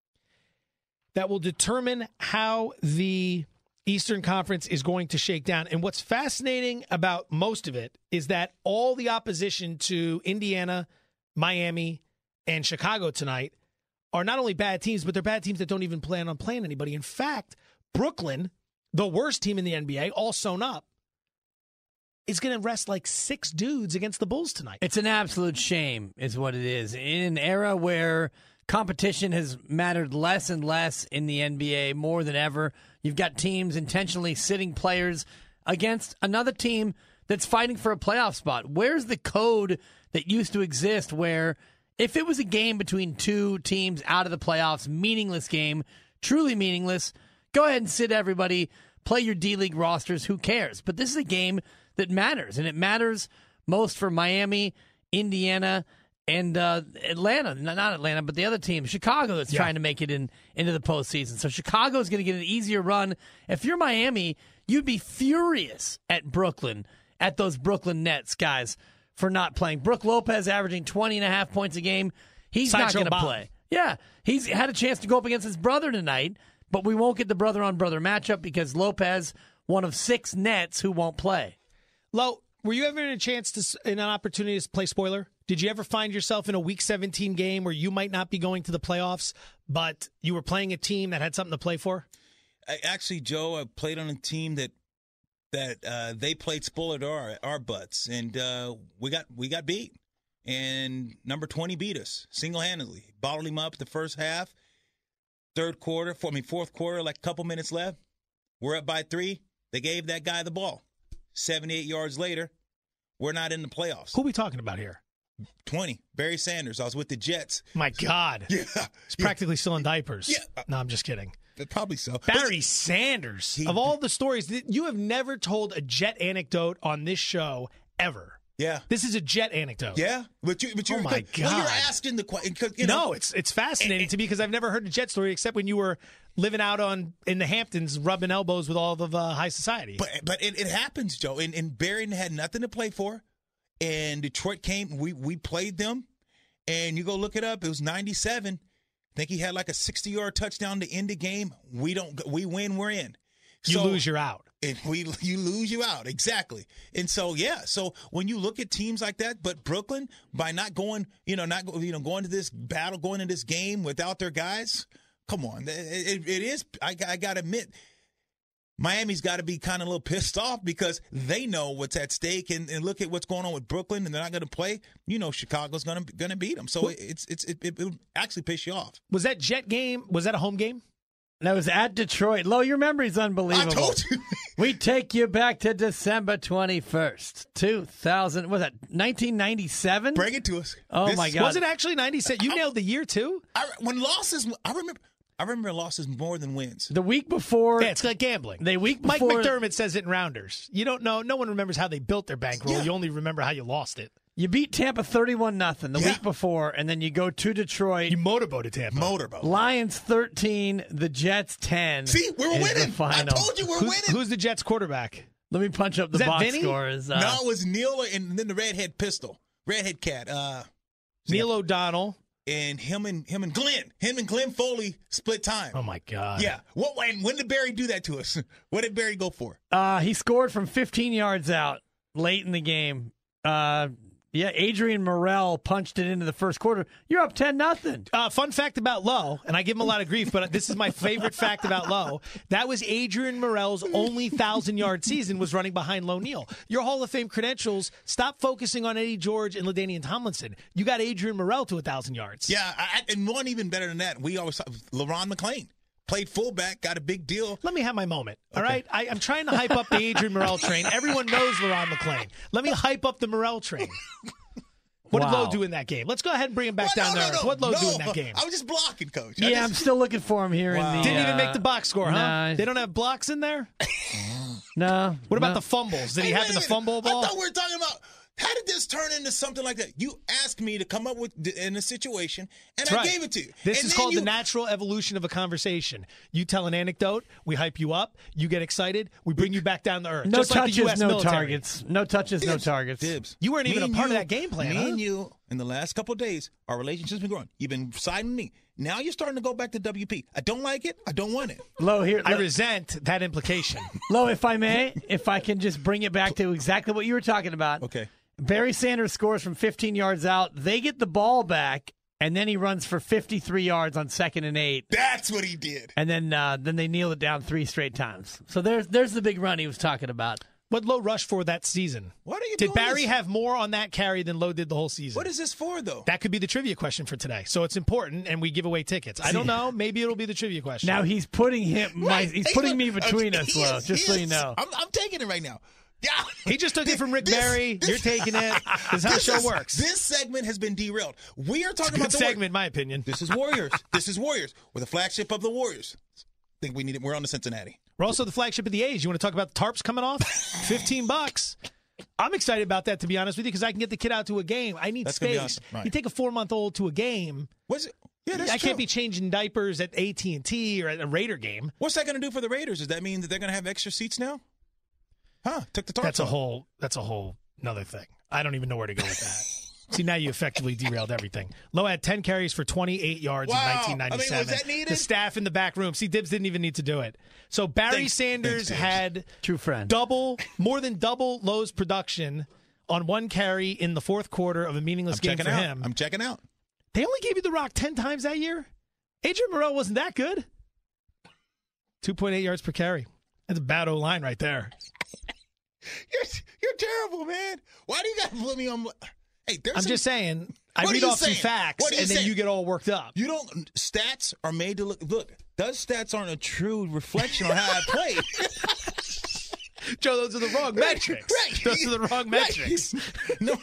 that will determine how the Eastern Conference is going to shake down. And what's fascinating about most of it is that all the opposition to Indiana, Miami, and Chicago tonight are not only bad teams, but they're bad teams that don't even plan on playing anybody. In fact, Brooklyn, the worst team in the NBA, all sewn up, is going to rest like 6 dudes against the Bulls tonight. It's an absolute shame is what it is. In an era where competition has mattered less and less in the NBA more than ever, you've got teams intentionally sitting players against another team that's fighting for a playoff spot. Where's the code that used to exist where if it was a game between 2 teams out of the playoffs, meaningless game, truly meaningless, go ahead and sit everybody, play your D-League rosters, who cares? But this is a game that matters, and it matters most for Miami, Indiana, and Atlanta. Not Atlanta, but the other team, Chicago, that's trying to make it into the postseason. So Chicago is going to get an easier run. If you're Miami, you'd be furious at Brooklyn, at those Brooklyn Nets guys, for not playing. Brook Lopez averaging 20.5 points a game. He's not going to play. Yeah, he's had a chance to go up against his brother tonight, but we won't get the brother-on-brother matchup because Lopez, one of 6 Nets who won't play. Lo, were you ever in an opportunity to play spoiler? Did you ever find yourself in a Week 17 game where you might not be going to the playoffs, but you were playing a team that had something to play for? Actually, Joe, I played on a team that they played spoiler to our butts, and we got beat. and number 20 beat us single-handedly. Bottled him up the first half. Fourth quarter, like a couple minutes left. We're up by 3. They gave that guy the ball. 78 yards later, we're not in the playoffs. Who are we talking about here? 20. Barry Sanders. I was with the Jets. My God. Yeah. He's practically still in diapers. Yeah. No, I'm just kidding. Probably so. Barry Sanders. Of all the stories, you have never told a Jet anecdote on this show ever. Yeah. This is a Jet anecdote. Yeah. But oh, my God. Well, you're asking the question. No, it's fascinating to me because I've never heard a Jet story except when you were living out in the Hamptons rubbing elbows with all of high society. But it happens, Joe. And Barry had nothing to play for. And Detroit came. We played them. And you go look it up. It was 97. I think he had like a 60-yard touchdown to end the game. We win, we're in. You lose, you're out. You lose, you out. Exactly. And so, yeah. So when you look at teams like that, but Brooklyn, by not going, going to this battle, going to this game without their guys, come on. It is, I got to admit, Miami's got to be kind of a little pissed off because they know what's at stake and look at what's going on with Brooklyn and they're not going to play. Chicago's going to beat them. So it will actually piss you off. Was that Jet game? Was that a home game? That was at Detroit. Lo, your memory's unbelievable. I told you. We take you back to December 21st, 2000. Was that 1997? Bring it to us. Oh, my God. Was it actually 97? You nailed the year, too? I remember losses more than wins. The week before. Yeah, it's like gambling. Mike McDermott says it in rounders. You don't know. No one remembers how they built their bankroll. Yeah. You only remember how you lost it. You beat Tampa 31-0 the week before, and then you go to Detroit. You motorboated Tampa. Lions 13, the Jets 10. See, we're winning. I told you we're winning. Who's the Jets quarterback? Let me punch up the box scores. No, it was Neil and then the redhead cat. Neil O'Donnell. And him and Glenn Foley split time. Oh, my God. Yeah. When did Barry do that to us? What did Barry go for? He scored from 15 yards out late in the game. Adrian Morrell punched it into the first quarter. You're up 10-0. Fun fact about Lowe, and I give him a lot of grief, but this is my favorite fact about Lowe. That was Adrian Morrell's only 1,000-yard season was running behind Lo Neal. Your Hall of Fame credentials, stop focusing on Eddie George and LaDainian Tomlinson. You got Adrian Morrell to 1,000 yards. Yeah, and one even better than that. We always LeRon McClain. Played fullback, got a big deal. Let me have my moment, all right? I'm trying to hype up the Adrian Morrell train. Everyone knows LeRon McClain. Let me hype up the Morrell train. What did Lowe do in that game? Let's go ahead and bring him back down to earth. What did Lowe do in that game? I was just blocking, Coach. I'm still looking for him here. Wow. In the, Didn't even make the box score, huh? Nah. They don't have blocks in there? No. What about the fumbles? Did he happen to fumble a ball? I thought we were talking about how did this turn into something like that? You asked me to come up with in a situation, and I gave it to you. This is called the natural evolution of a conversation. You tell an anecdote, we hype you up, you get excited, we bring you back down to earth. No just touches, like the US no military. Targets. No touches, no targets. Dibs. You weren't even a part of that game plan, Me and you, in the last couple of days, our relationship's been growing. You've been siding with me. Now you're starting to go back to WP. I don't like it. I don't want it. Lo, here. I resent that implication. Lo, if I may, if I can just bring it back to exactly what you were talking about. Okay. Barry Sanders scores from 15 yards out. They get the ball back, and then he runs for 53 yards on 2nd and 8. That's what he did. And then they kneel it down 3 straight times. So there's the big run he was talking about. What Lowe rushed for that season? What are you Did doing Barry this? have more on that carry than Lowe did the whole season? What is this for, though? That could be the trivia question for today. So it's important, and we give away tickets. I don't know. Maybe it'll be the trivia question. Now he's putting he's putting me between us, Lo, just so you know. I'm taking it right now. Yeah. He just took it from Rick Barry. You're taking it. This is how the show works. This segment has been derailed. We are talking about the segment, in my opinion. This is Warriors. This is Warriors. We're the flagship of the Warriors. I think we need it. We're on to Cincinnati. We're also the flagship of the A's. You want to talk about the tarps coming off? $15. I'm excited about that, to be honest with you, because I can get the kid out to a game. I need space. Awesome. Right. You take a 4-month-old to a game. What's it? Yeah, that's I true. can't be changing diapers at AT&T or at a Raider game. What's that going to do for the Raiders? Does that mean that they're going to have extra seats now? Huh? Took the tarps That's off. a whole another thing. I don't even know where to go with that. See, now you effectively derailed everything. Lowe had 10 carries for 28 yards in 1997. I mean, was that needed? The staff in the back room. See, Dibs didn't even need to do it. So Barry Sanders had true friend more than double Lowe's production on one carry in the fourth quarter of a meaningless game for him. I'm checking out. They only gave you the rock 10 times that year? Adrian Morrell wasn't that good. 2.8 yards per carry. That's a bad O-line right there. You're terrible, man. Why do you got to put me on? Hey, I'm just saying. I What are read you off some saying? facts, What are you and then saying? you get all worked up. You don't. Stats are made to look. Those stats aren't a true reflection on how I play. Joe, those are the wrong metrics. Right. Those are the wrong metrics. No.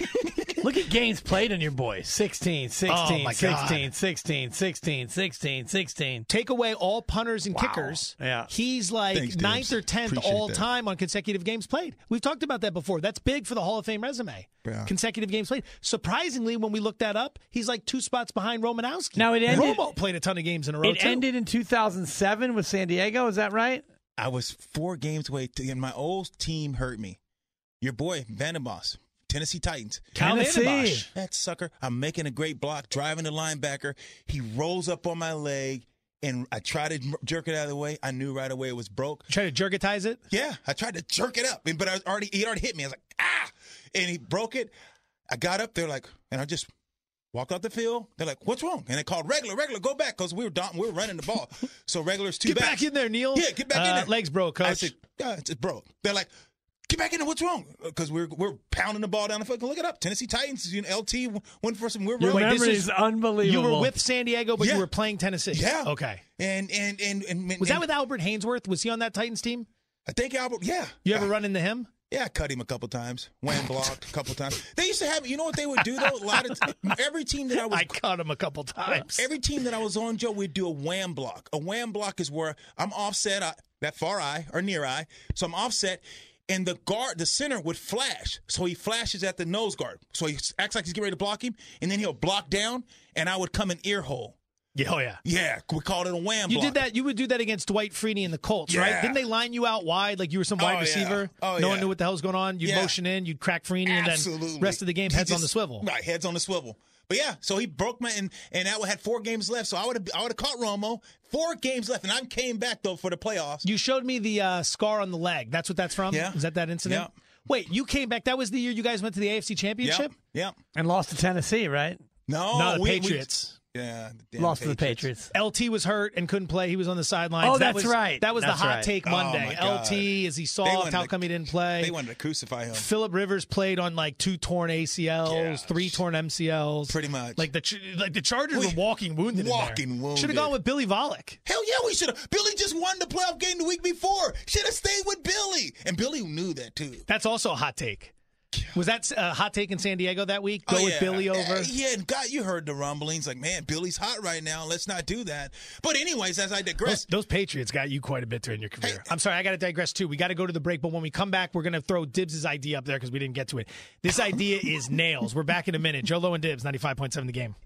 Look at games played on your boys. 16, 16, Oh, my 16, God. 16, 16, 16, 16. Take away all punters and kickers. Yeah. He's like Thanks, 9th or Dibs. 10th Appreciate all that. time on consecutive games played. We've talked about that before. That's big for the Hall of Fame resume. Yeah. Consecutive games played. Surprisingly, when we looked that up, he's like 2 spots behind Romanowski. Now, it ended- Romo played a ton of games in a row, It too. ended in 2007 with San Diego. Is that right? I was 4 games away, and my old team hurt me. Your boy, Vandenbosch, Tennessee Titans. Cal Tennessee. Vandenbosch. That sucker, I'm making a great block, driving the linebacker. He rolls up on my leg, and I try to jerk it out of the way. I knew right away it was broke. Try to jerkitize it? Yeah, I tried to jerk it up, but he already hit me. I was like, ah! And he broke it. I got up there and I just walked out the field. They're like, what's wrong? And they called regular, go back, because we were running the ball. So regular's 2 Get backs. back in there, Neil. Yeah, get back in there. Legs broke, Coach. I said, yeah, it's broke. They're like, get back in there. What's wrong? Because we're pounding the ball down the field. Look it up. Tennessee Titans, LT went for some. We're Your running. memory is unbelievable. You were with San Diego, but Yeah. you were playing Tennessee. Yeah. Okay. And Was that with Albert Hainsworth? Was he on that Titans team? I think Albert. Yeah. You ever run into him? Yeah, I cut him a couple times. Wham blocked a couple times. They used to have. You know what they would do though? Every team that I was. I cut him a couple times. Every team that I was on, Joe, we'd do a wham block. A wham block is where I'm offset, that far eye or near eye. So I'm offset, and the center would flash. So he flashes at the nose guard. So he acts like he's getting ready to block him, and then he'll block down, and I would come in ear hole. Yeah, oh yeah. Yeah, we called it a wham You block. did that. You would do that against Dwight Freeney and the Colts, right? Yeah. Didn't they line you out wide like you were some wide Oh, yeah. receiver? Oh, no yeah. one knew what the hell was going on. You'd Yeah. motion in, you'd crack Freeney, and Absolutely. then rest of the game He heads on just- the swivel. Right, heads on the swivel. But yeah, so he broke my and I had 4 games left. So I would have caught Romo. 4 games left, and I came back though for the playoffs. You showed me the scar on the leg. That's what that's from? Yeah. Is that incident? Yeah. Wait, you came back. That was the year you guys went to the AFC Championship? Yeah. And lost to Tennessee, right? No, the Patriots. Yeah. damn Lost to the Patriots. LT was hurt and couldn't play. He was on the sidelines. Oh, That that's was- right. That was That's the hot right. take Oh, Monday. my God. LT, is he They soft? wanted How to- come he didn't play? They wanted to crucify him. Phillip Rivers played on like 2 torn ACLs, Gosh. 3 torn MCLs. Pretty much. Like the Chargers were walking wounded. Walking wounded. Should have gone with Billy Volek. Hell yeah, we should have. Billy just won the playoff game the week before. Should have stayed with Billy. And Billy knew that too. That's also a hot take. Was that a hot take in San Diego that week? Go with yeah. Billy over? Yeah, and God, you heard the rumblings. Like, man, Billy's hot right now. Let's not do that. But anyways, as I digress. Those Patriots got you quite a bit during your career. Hey. I'm sorry, I got to digress too. We got to go to the break, but when we come back, we're going to throw Dibs' idea up there because we didn't get to it. This idea is nails. We're back in a minute. Joe Lowe and Dibs, 95.7 The Game.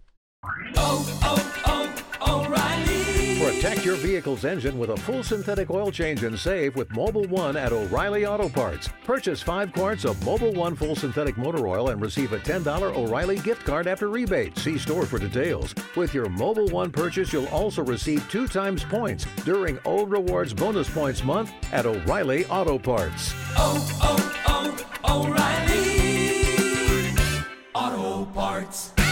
O'Reilly. Protect your vehicle's engine with a full synthetic oil change and save with Mobile One at O'Reilly Auto Parts. Purchase 5 quarts of Mobile One full synthetic motor oil and receive a $10 O'Reilly gift card after rebate. See store for details. With your Mobile One purchase, you'll also receive 2 times points during O Rewards Bonus Points Month at O'Reilly Auto Parts. O'Reilly Auto Parts.